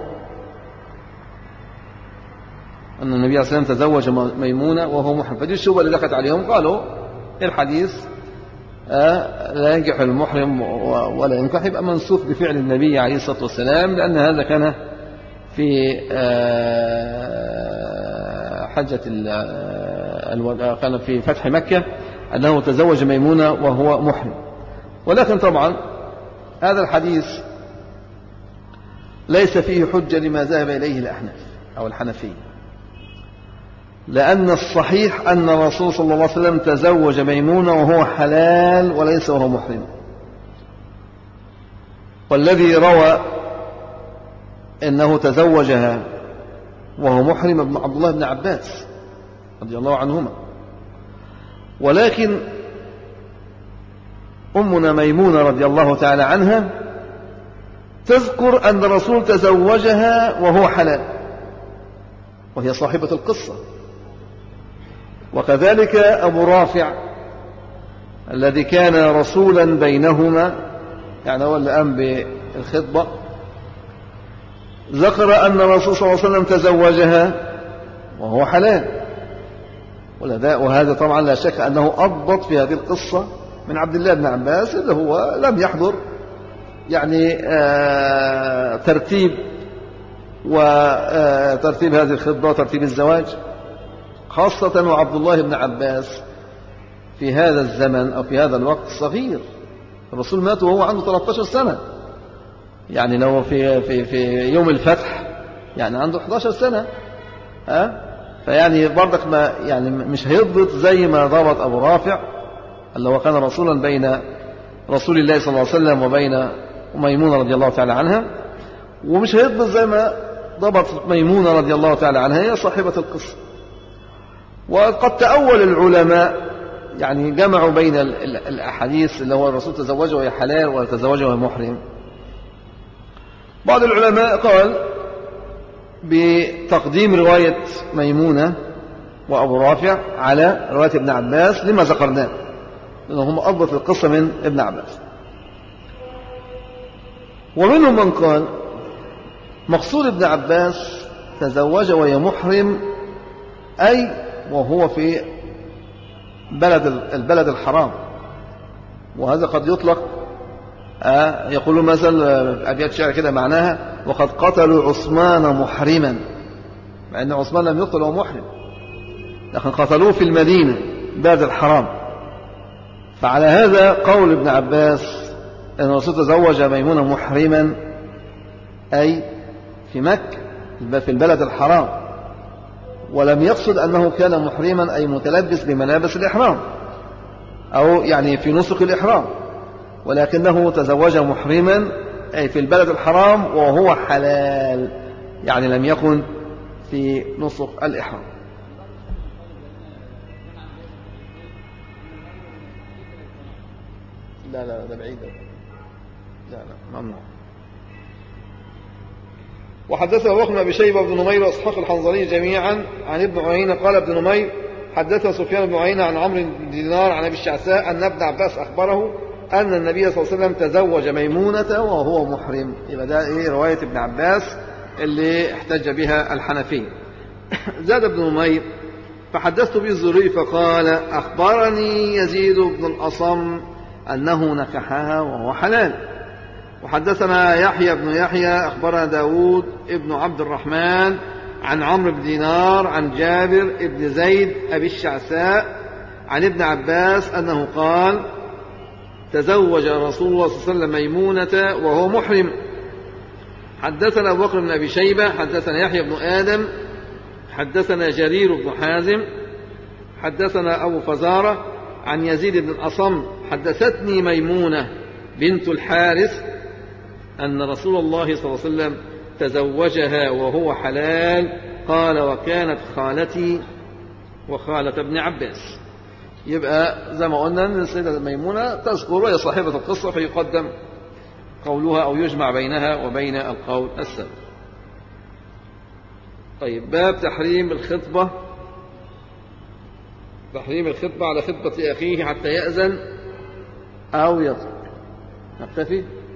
أن النبي صلى الله عليه وسلم تزوج ميمونة وهو محرم، فدي الشبهة اللي دخلت عليهم. قالوا الحديث آه لا ينكح المحرم ولا ينكح يبقى منسوخ بفعل النبي عليه الصلاة والسلام، لأن هذا كان في آه حجة كان في فتح مكة أنه تزوج ميمونة وهو محرم. ولكن طبعا هذا الحديث ليس فيه حجة لما ذهب إليه الأحناف أو الحنفية، لأن الصحيح أن الرسول صلى الله عليه وسلم تزوج ميمونة وهو حلال وليس وهو محرم. والذي روى أنه تزوجها وهو محرم ابن عبد الله بن عباس رضي الله عنهما. ولكن أمنا ميمونة رضي الله تعالى عنها تذكر أن الرسول تزوجها وهو حلال، وهي صاحبة القصة. وكذلك أبو رافع الذي كان رسولا بينهما، يعني هو اللي قام بالخطبة، ذكر أن الرسول صلى الله عليه وسلم تزوجها وهو حلال. وهذا طبعا لا شك أنه أضبط في هذه القصة من عبد الله بن عباس، اللي هو لم يحضر يعني آه ترتيب وترتيب هذه الخطبة وترتيب الزواج، خاصة وعبد الله بن عباس في هذا الزمن أو في هذا الوقت صغير. الرسول مات وهو عنده ثلاثة عشر سنة، يعني لو في في في يوم الفتح يعني عنده إحدى عشرة سنة، ها فيعني برضك ما يعني مش هيضبط زي ما ضبط أبو رافع اللي هو كان رسولا بين رسول الله صلى الله عليه وسلم وبين ميمونة رضي الله تعالى عنها، ومش هيضبط زي ما ضبط ميمونة رضي الله تعالى عنها، هي صاحبة القصة. وقد تأول العلماء يعني جمعوا بين الأحاديث اللي هو الرسول تزوجه وهي حلال وتزوجه وهي محرم. بعض العلماء قال بتقديم رواية ميمونة وأبو رافع على رواية ابن عباس لما ذكرناه، لأنهم أضبط القصة من ابن عباس. ومنهم من قال مقصود ابن عباس تزوج وهي محرم أي وهو في بلد البلد الحرام. وهذا قد يطلق آه يقولون مثلا أبيات شعر كده معناها وقد قتلوا عثمان محرما، مع أن عثمان لم يقتل وهو محرم، لكن قتلوه في المدينة بلد الحرام. فعلى هذا قول ابن عباس أن الرسول تزوج ميمونة محرما أي في مكة في البلد الحرام، ولم يقصد أنه كان محرما أي متلبس بملابس الإحرام أو يعني في نسك الإحرام، ولكنه تزوج محرما أي في البلد الحرام وهو حلال، يعني لم يكن في نسك الإحرام. لا لا ده بعيد، لا لا ممنوع. وحدثنا أبو بكر بن أبي شيبة بن نمير وإسحاق الحنظلي جميعا عن ابن عيينة قال ابن نمير حدثنا سفيان بن عيينة عن عمرو بن دينار عن أبي الشعثاء أن ابن عباس أخبره أن النبي صلى الله عليه وسلم تزوج ميمونة وهو محرم. يبقى ده إيه رواية ابن عباس اللي احتج بها الحنفية. زاد ابن نمير فحدثت به الزهري فقال أخبرني يزيد بن الأصم أنه نكحها وهو حلال. وحدثنا يحيى بن يحيى أخبرنا داود ابن عبد الرحمن عن عمرو بن دينار عن جابر ابن زيد أبي الشعثاء عن ابن عباس أنه قال تزوج رسول الله صلى الله عليه وسلم ميمونة وهو محرم. حدثنا أبو بكر بن أبي شيبة حدثنا يحيى بن آدم حدثنا جرير بن حازم حدثنا أبو فزارة عن يزيد بن الأصم حدثتني ميمونة بنت الحارث أن رسول الله صلى الله عليه وسلم تزوجها وهو حلال. قال وكانت خالتي وخالة ابن عباس. يبقى زي ما قلنا أن السيدة ميمونة تذكر وهي صاحبة القصة فيقدم قولها أو يجمع بينها وبين القول السابق. طيب باب تحريم الخطبة، تحريم الخطبة على خطبة أخيه حتى يأذن أو يترك. نكتفي.